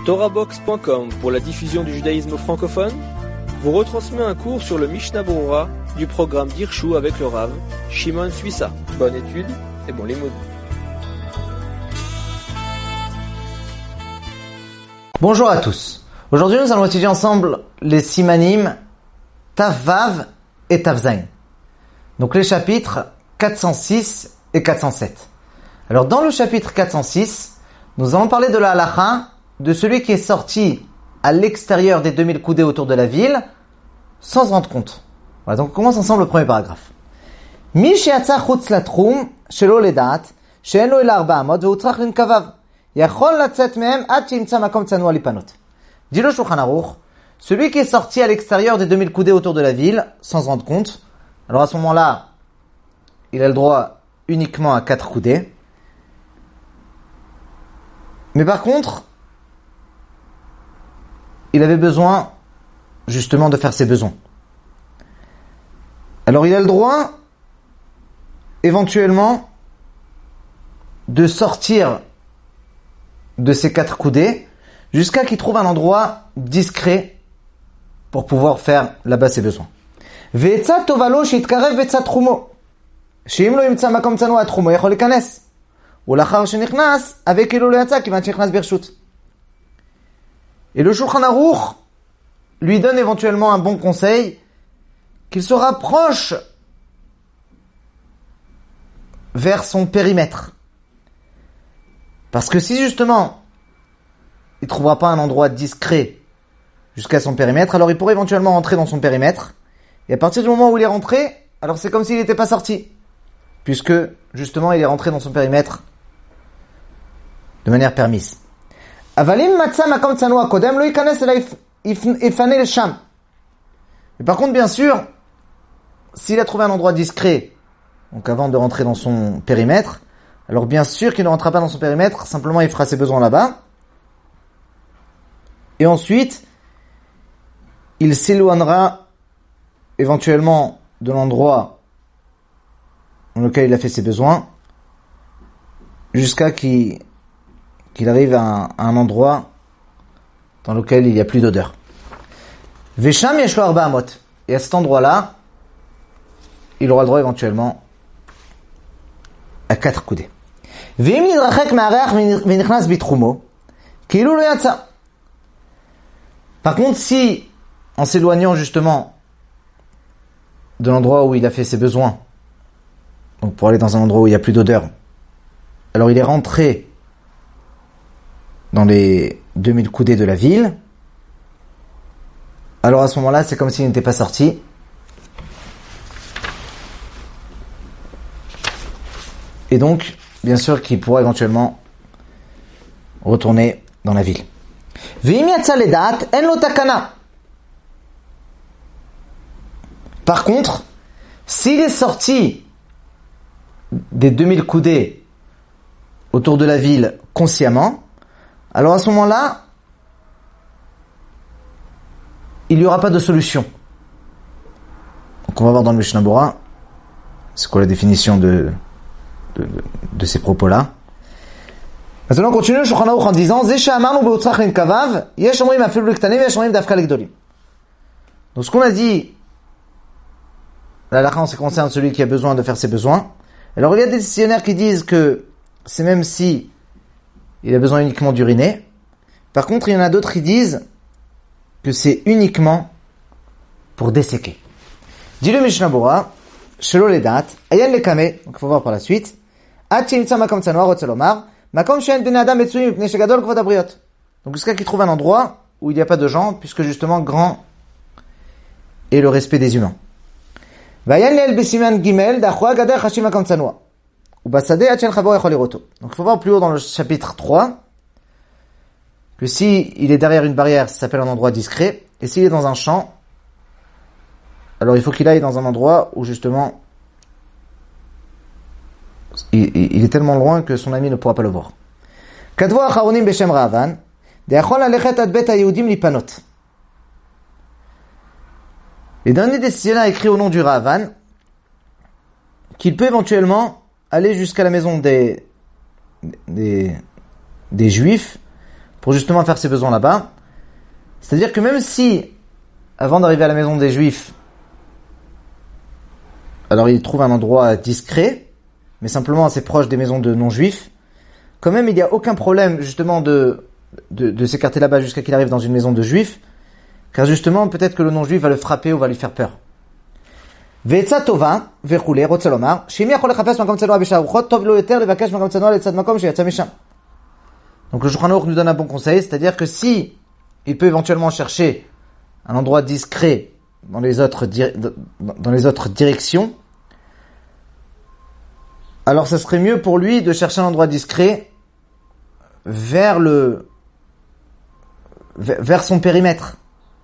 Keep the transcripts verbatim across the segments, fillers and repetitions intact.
Torahbox point com pour la diffusion du judaïsme francophone vous retransmet un cours sur le Mishnah Berurah du programme d'Hirshu avec le Rav Shimon Suissa. Bonne étude et bon limoud. Bonjour à tous. Aujourd'hui, nous allons étudier ensemble les simanim Tav Vav et Tav Zayin. Donc les chapitres quatre cent six et quatre cent sept. Alors dans le chapitre quatre cent six, nous allons parler de la halacha de celui qui est sorti à l'extérieur des deux mille coudées autour de la ville sans se rendre compte. Voilà, donc on commence ensemble le premier paragraphe. Mi she'yatsa chutz latchum shelo ledat she'en lo ela arba amot ve'utzrach linkavav yachol latzet mehem ad she'imtza makom tsanua lipanot. Dit le Shulchan Aruch, celui qui est sorti à l'extérieur des deux mille coudées autour de la ville sans se rendre compte, alors à ce moment-là, il a le droit uniquement à quatre coudées. Mais par contre, il avait besoin justement de faire ses besoins. Alors il a le droit éventuellement de sortir de ces quatre coudées jusqu'à qu'il trouve un endroit discret pour pouvoir faire là-bas ses besoins. Ve'etzat tovalo sheitkarev ve'etzat trumo she'im lo yimtza makom tzanua trumo yachol lekanes ulachar shenichnas avec elo lo yatsa kivan shenichnas birshut. Et le Shulchan Aruch lui donne éventuellement un bon conseil, qu'il se rapproche vers son périmètre. Parce que si justement il ne trouvera pas un endroit discret jusqu'à son périmètre, alors il pourrait éventuellement rentrer dans son périmètre. Et à partir du moment où il est rentré, alors c'est comme s'il n'était pas sorti. Puisque justement il est rentré dans son périmètre de manière permise. Avalim matza makom tsanua kodem lo yikanes ela ifane le sham. Mais par contre, bien sûr, s'il a trouvé un endroit discret, donc avant de rentrer dans son périmètre, alors bien sûr qu'il ne rentrera pas dans son périmètre, simplement il fera ses besoins là-bas. Et ensuite, il s'éloignera éventuellement de l'endroit dans lequel il a fait ses besoins, jusqu'à qu'il qu'il arrive à un, à un endroit dans lequel il n'y a plus d'odeur. Vesham yeshlo arba amot. Et à cet endroit-là, il aura le droit éventuellement à quatre coudées. Ve'im nidrachek ma'areach v'nichnas bitrumo, kilu lo yatsa. Par contre, si, en s'éloignant justement de l'endroit où il a fait ses besoins, donc pour aller dans un endroit où il n'y a plus d'odeur, alors il est rentré dans les deux mille coudées de la ville, alors à ce moment-là, c'est comme s'il n'était pas sorti. Et donc, bien sûr qu'il pourra éventuellement retourner dans la ville. Par contre, s'il est sorti des deux mille coudées autour de la ville consciemment, alors à ce moment-là, il n'y aura pas de solution. Donc on va voir dans le Mishnah Berurah, c'est quoi la définition de, de, de, de ces propos-là. Maintenant on continue le Shulchan Aruch en disant donc ce qu'on a dit, la halakha en ce qui concerne celui qui a besoin de faire ses besoins. Alors il y a des décisionnaires qui disent que c'est même si il a besoin uniquement d'uriner. Par contre, il y en a d'autres qui disent que c'est uniquement pour desséquer. Dit le Mishnah Berurah, shelo ledat, ayan lekame, donc il faut voir par la suite, ad she'imtza makom tsanua rotze lomar, makom she'en bnei adam metzuim mipnei shegadol kvod habriot. Donc jusqu'à qu'il trouve un endroit où il n'y a pas de gens, puisque justement grand est le respect des humains. Vayan leel besiman gimel dachua gader chashim makom tsanua. Donc il faut voir plus haut dans le chapitre trois que si il est derrière une barrière, ça s'appelle un endroit discret, et s'il est dans un champ, alors il faut qu'il aille dans un endroit où justement il, il est tellement loin que son ami ne pourra pas le voir. Les derniers décisionnaires a écrit au nom du Ravan qu'il peut éventuellement aller jusqu'à la maison des, des, des Juifs pour justement faire ses besoins là-bas. C'est-à-dire que même si, avant d'arriver à la maison des Juifs, alors il trouve un endroit discret, mais simplement assez proche des maisons de non-juifs, quand même il n'y a aucun problème justement de, de, de s'écarter là-bas jusqu'à qu'il arrive dans une maison de juifs, car justement peut-être que le non-juif va le frapper ou va lui faire peur. ועצה טובה וכולי, רוצה לומר, שאם יכול לחפש מקום צנוע בשער רוחות, טוב לו יותר לבקש מקום צנוע לצד מקום שיצא משם. Donc le Shulchan Aruch nous donne un bon conseil, c'est-à-dire que si il peut éventuellement chercher un endroit discret dans les autres, di- dans les autres directions, alors ça serait mieux pour lui de chercher un endroit discret vers le, vers son périmètre.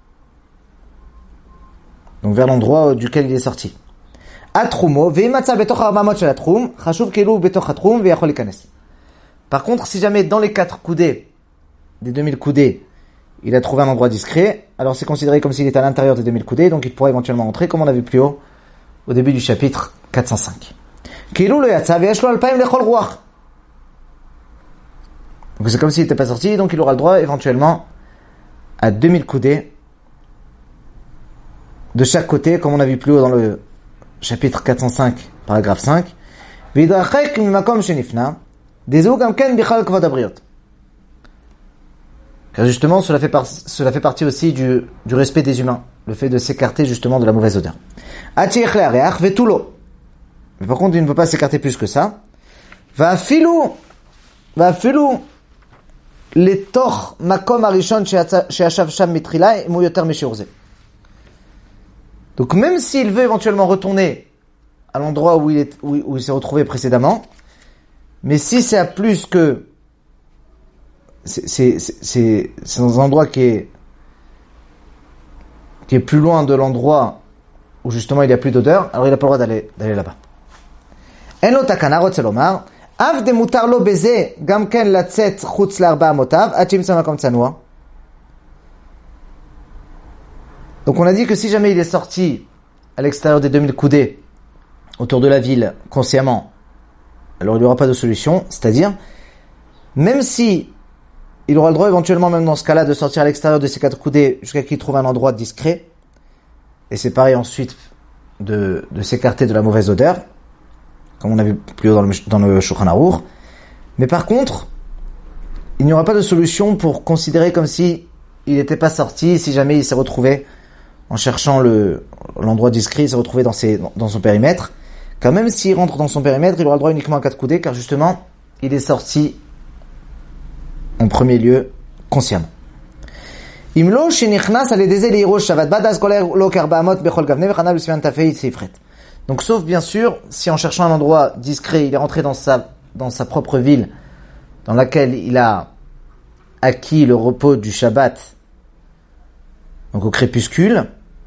Donc vers l'endroit duquel il est sorti. Atrumo, ve'imatsa betoch ha'armamot shel atrum, chashuv keilu betoch atrum ve'yachol likanes. Par contre, si jamais dans les quatre coudées, des deux mille coudées, il a trouvé un endroit discret, alors c'est considéré comme s'il était à l'intérieur des deux mille coudées, donc il pourrait éventuellement entrer, comme on a vu plus haut, au début du chapitre quatre cent cinq. Keilu lo yatsa ve'yesh lo alpaim lechol ruach. Donc c'est comme s'il n'était pas sorti, donc il aura le droit éventuellement à deux mille coudées de chaque côté, comme on a vu plus haut dans le chapitre quatre cent cinq, paragraphe cinq. V'yidrachek mimakom shenifna, dezu gam ken bichal kvod habriot. Car justement, cela fait, par, cela fait partie aussi du, du respect des humains, le fait de s'écarter justement de la mauvaise odeur. Ati echle hareach vetulo. Mais par contre, il ne peut pas s'écarter plus que ça. Va'afilu, va'afilu, letoch makom harishon she'ashav sham mitrila emu yoter meshiurze. Donc même s'il veut éventuellement retourner à l'endroit où il, est, où, où il s'est retrouvé précédemment, mais si c'est à plus que... C'est, c'est, c'est, c'est dans un endroit qui est, qui est plus loin de l'endroit où justement il n'y a plus d'odeur, alors il n'a pas le droit d'aller, d'aller là-bas. En lo takana rotze lomar, av de mutar lo beze gam ken latzet chutz l'arba amotav, ad sheyimtza makom tzanua. Donc on a dit que si jamais il est sorti à l'extérieur des deux mille coudées, autour de la ville, consciemment, alors il n'y aura pas de solution, c'est-à-dire, même si il aura le droit éventuellement, même dans ce cas-là, de sortir à l'extérieur de ces quatre coudées jusqu'à qu'il trouve un endroit discret, et c'est pareil ensuite de, de s'écarter de la mauvaise odeur, comme on a vu plus haut dans le, dans le Shulchan Aruch. Mais par contre, il n'y aura pas de solution pour considérer comme si il n'était pas sorti, si jamais il s'est retrouvé en cherchant le, l'endroit discret, il s'est retrouvé dans, ses, dans son périmètre. Car même s'il rentre dans son périmètre, il aura le droit uniquement à quatre coudées, car justement, il est sorti en premier lieu consciemment. Imlo shenichnas aledeze leirosh shavat badas koler lo karbaamot bechol gavne vechanav l'svian tafei tzifret. Donc sauf bien sûr, si en cherchant un endroit discret, il est rentré dans sa, dans sa propre ville, dans laquelle il a acquis le repos du Shabbat, donc au crépuscule,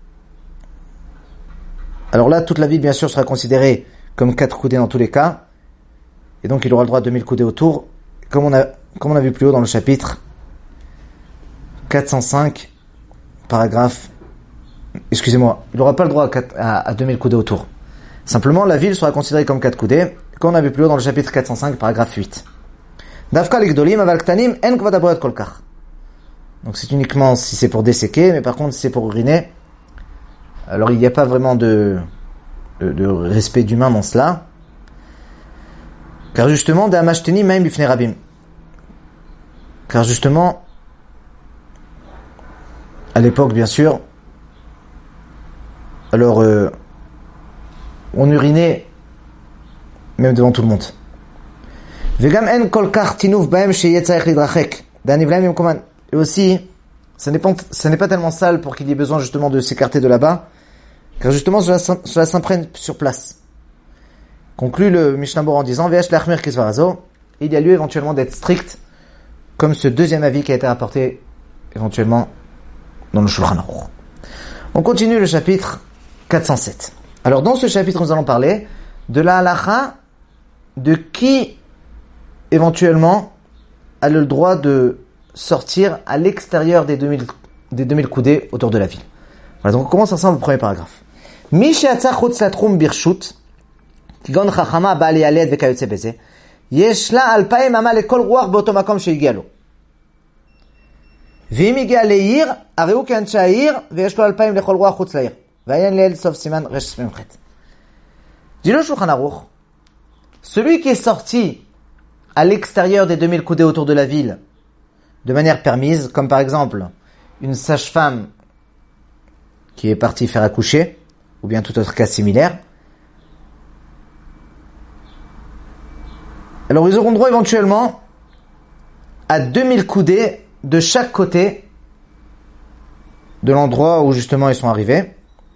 alors là, toute la ville, bien sûr, sera considérée comme quatre coudées dans tous les cas. Et donc, il aura le droit à deux mille coudées autour, comme on a, comme on a vu plus haut dans le chapitre quatre cent cinq, paragraphe, excusez-moi, il n'aura pas le droit à, quatre, à, à deux mille coudées autour. Simplement, la ville sera considérée comme quatre coudées, comme on a vu plus haut dans le chapitre quatre cent cinq, paragraphe huit. Dafka l'igdolim aval ktanim en kvad habriot kolkach. Donc, c'est uniquement si c'est pour desséquer, mais par contre, si c'est pour uriner, alors il n'y a pas vraiment de, de, de respect d'humain dans cela. Car justement, d'Amashteni Maim Bifnei Rabim. Car justement, à l'époque, bien sûr, alors euh, on urinait même devant tout le monde. Vegam en kol kach tinuf baem sheyeh tzarich lidrachek. D'anivlaim yomkoman. Et aussi, ça n'est pas, ça n'est pas tellement sale pour qu'il y ait besoin justement de s'écarter de là-bas. Car justement, cela, cela s'imprègne sur place. Conclut le Mishnah Bor en disant, Ve'esh lachmir kisvarazo, il y a lieu éventuellement d'être strict, comme ce deuxième avis qui a été rapporté éventuellement dans le Shulchan Aruch. On continue le chapitre quatre cent sept. Alors dans ce chapitre, nous allons parler de la halacha de qui éventuellement a le droit de sortir à l'extérieur des deux mille, des deux mille coudées autour de la ville. Voilà, donc on commence ensemble le premier paragraphe. Mi she'atza chutz latrum birshut, kigon chachama ba'al yaled vekayotze beze, yesh la alpaim ama lekol ruach beoto makom shehigia lo. ואם הגיע לעיר, הרי הוא כאנשי העיר, ויש לו אלפיים לכל רוח חוץ לעיר. ועיין ליל סוף סימן רשת ממחת. Dit le Shulchan Aruch, celui qui est sorti à l'extérieur des deux mille coudées autour de la ville, de manière permise, comme par exemple une sage-femme qui est partie faire accoucher, ou bien tout autre cas similaire, alors ils auront droit éventuellement à deux mille coudées de chaque côté de l'endroit où justement ils sont arrivés.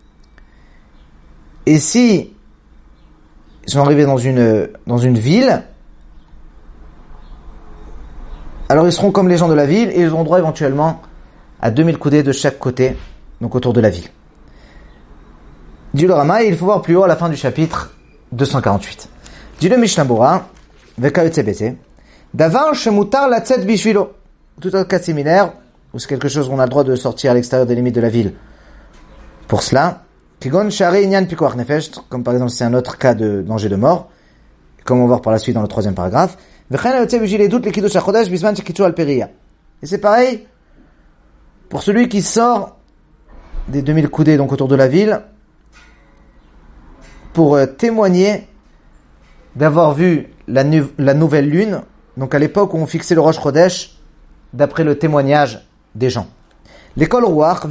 Et si ils sont arrivés dans une, dans une ville, alors ils seront comme les gens de la ville et ils auront droit éventuellement à deux mille coudées de chaque côté, donc autour de la ville. Dit le Rama, il faut voir plus haut à la fin du chapitre deux cent quarante-huit. Dit le Mishnah Bora, Vekayotse Bete, Davar shemutar latzet bishvilo. Tout autre cas similaire, ou c'est quelque chose où on a le droit de sortir à l'extérieur des limites de la ville. Pour cela, Kigon shari inyan pikuach nefesh, comme par exemple c'est un autre cas de danger de mort, comme on va voir par la suite dans le troisième paragraphe. Et c'est pareil pour celui qui sort des deux mille coudées donc autour de la ville pour euh, témoigner d'avoir vu la, nu- la nouvelle lune, donc à l'époque où on fixait le Rosh Chodesh d'après le témoignage des gens. L'école Ruach,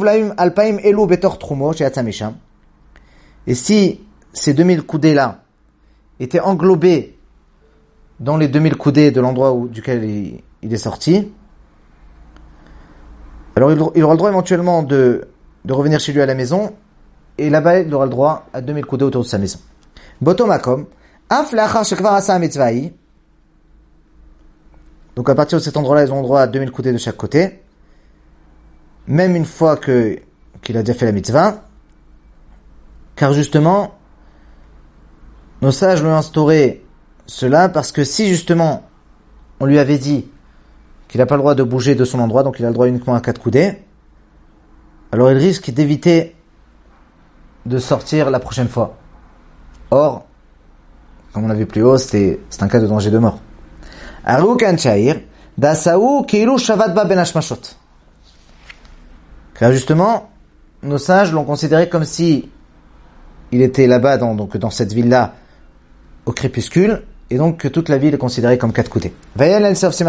et si ces deux mille coudées là étaient englobés dans les deux mille coudées de l'endroit où, duquel il, il est sorti, alors il, il aura le droit éventuellement de, de revenir chez lui à la maison, et là-bas il aura le droit à deux mille coudées autour de sa maison. Botomakom, af lachar shekvar asa mitzvahi. Donc à partir de cet endroit-là, ils ont le droit à deux mille coudées de chaque côté, même une fois que, qu'il a déjà fait la mitzvah, car justement, nos sages lui ont instauré cela parce que si justement on lui avait dit qu'il n'a pas le droit de bouger de son endroit, donc il a le droit uniquement à quatre coudées, alors il risque d'éviter de sortir la prochaine fois. Or, comme on l'a vu plus haut, c'est, c'est un cas de danger de mort. Car justement, nos sages l'ont considéré comme si il était là-bas, dans, donc dans cette ville-là, au crépuscule, et donc que toute la ville est considérée comme quatre coudées. Donc là,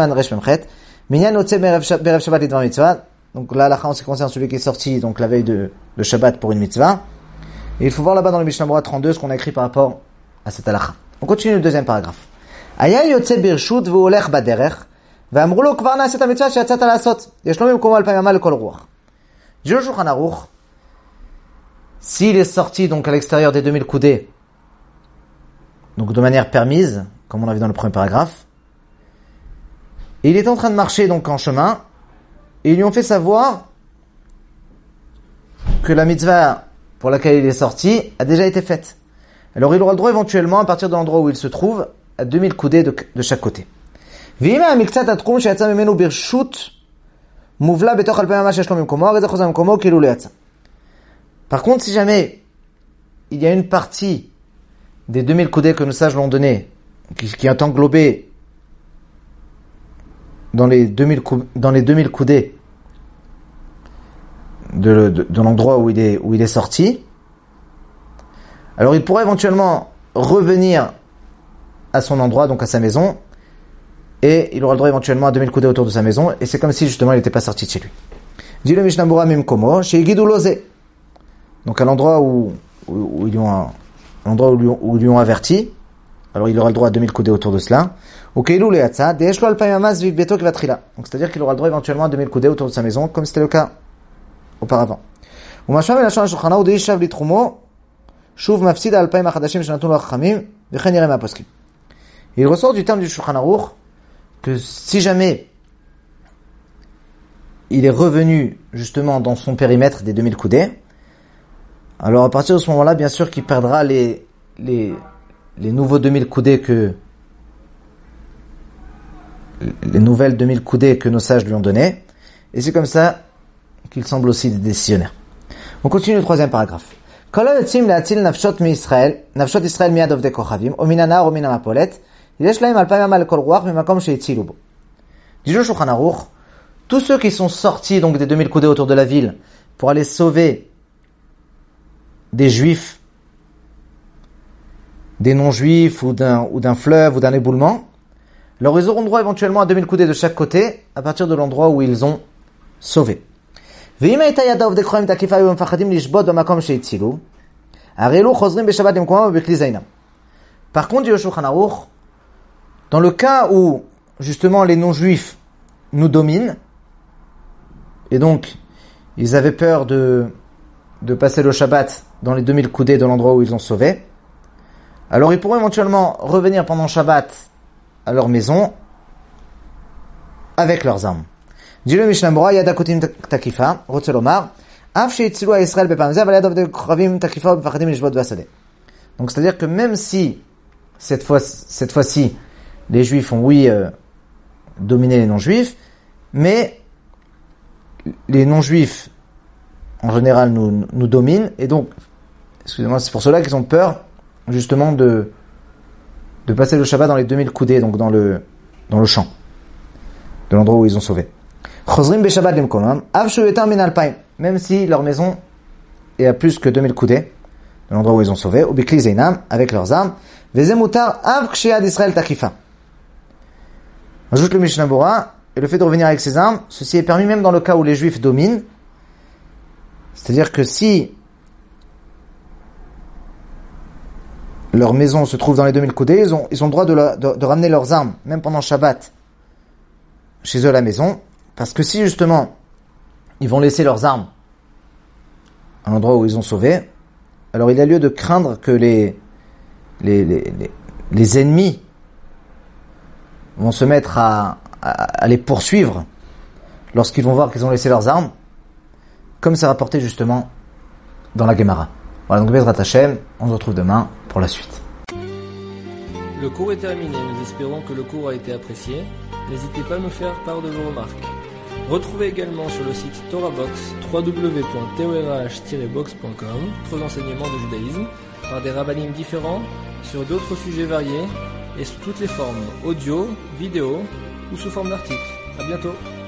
la en ce qui concerne celui qui est sorti donc la veille de, de Shabbat pour une mitzvah. Et il faut voir là-bas dans le Mishnah Bora trente-deux ce qu'on a écrit par rapport à cette halakha. On continue le deuxième paragraphe. Aya yotze birshut v'olech baderech v'amru lo kvar na'aset hamitzvah sheyatzata la'asot yesh lo mimkomo alpayim ama lekol ruach. Dit le Shulchan Aruch, s'il est sorti donc à l'extérieur des deux mille coudées, donc de manière permise, comme on l'a vu dans le premier paragraphe, et il est en train de marcher donc en chemin, et ils lui ont fait savoir que la mitzvah pour laquelle il est sorti a déjà été faite. Alors il aura le droit éventuellement, à partir de l'endroit où il se trouve, à deux mille coudées de, de chaque côté. Par contre, si jamais il y a une partie des deux mille coudées que nos sages l'ont donné, qui, qui est englobée dans les deux mille, dans les deux mille coudées de, de, de l'endroit où il est, où il est sorti, alors il pourrait éventuellement revenir à son endroit, donc à sa maison, et il aura le droit éventuellement à deux mille coudées autour de sa maison, et c'est comme si justement il n'était pas sorti de chez lui. Dit le Mishnah Bora Mimkomo, chez Guidou Lozé. Donc à l'endroit où, où, où ils lui ont, l'endroit où, où ils lui ont averti, alors il aura le droit à deux mille coudées autour de cela. Donc c'est-à-dire qu'il aura le droit éventuellement à deux mille coudées autour de sa maison, comme c'était le cas auparavant. Il ressort du terme du Shulchan Aruch que si jamais il est revenu justement dans son périmètre des deux mille coudées, alors à partir de ce moment-là, bien sûr qu'il perdra les, les, les nouveaux deux mille coudées que, les nouvelles deux mille coudées que nos sages lui ont données, et c'est comme ça qu'il semble aussi des décisionnaires. On continue le troisième paragraphe. Dit le Shulchan Aruch, tous ceux qui sont sortis donc des deux mille coudées autour de la ville pour aller sauver des juifs, des non-juifs ou d'un, ou d'un fleuve ou d'un éboulement, alors ils auront droit éventuellement à deux mille coudées de chaque côté à partir de l'endroit où ils ont sauvé. Par contre, dit le Shulchan Aruch, dans le cas où justement les non-juifs nous dominent, et donc ils avaient peur de, de passer le Shabbat dans les deux mille coudées de l'endroit où ils ont sauvé, alors ils pourront éventuellement revenir pendant Shabbat à leur maison avec leurs armes. Dit le Mishnah Berurah, Yad HaKotim Takifa, Rotze Lomar, Af she'itzilu Yisrael bepam zeh, aval Yad Avdei Kochavim Takifa u'Mefachadim lishbot b'Hasadeh. Donc c'est-à-dire que même si cette fois cette fois-ci les Juifs ont oui euh, dominé les non-Juifs, mais les non-Juifs en général nous nous dominent et donc excusez-moi, c'est pour cela qu'ils ont peur justement de de passer le Shabbat dans les deux mille coudées, donc dans le dans le champ de l'endroit où ils ont sauvé. Chozrim beShabbat lemkolom, av shu yoter min alpayim, même si leur maison est à plus que deux mille coudées de l'endroit où ils ont sauvé, ou bikli zeinam, avec leurs armes, veze mutar av kshiyad Israël takifa. Ajoute le Mishnah Berurah, et le fait de revenir avec ses armes, ceci est permis même dans le cas où les Juifs dominent, c'est-à-dire que si leur maison se trouve dans les deux mille coudées, ils ont, ils ont le droit de, la, de, de ramener leurs armes, même pendant Shabbat, chez eux à la maison, parce que si justement, ils vont laisser leurs armes à l'endroit où ils ont sauvé, alors il y a lieu de craindre que les, les, les, les, les ennemis vont se mettre à, à, à les poursuivre lorsqu'ils vont voir qu'ils ont laissé leurs armes, comme c'est rapporté justement dans la Gemara. Voilà, donc Bezrat Hashem, on se retrouve demain pour la suite. Le cours est terminé, nous espérons que le cours a été apprécié. N'hésitez pas à nous faire part de vos remarques. Retrouvez également sur le site TorahBox, w w w point torah tiret box point com, d'autres enseignements de judaïsme, par des rabbinim différents, sur d'autres sujets variés, et sous toutes les formes, audio, vidéo ou sous forme d'articles. À bientôt.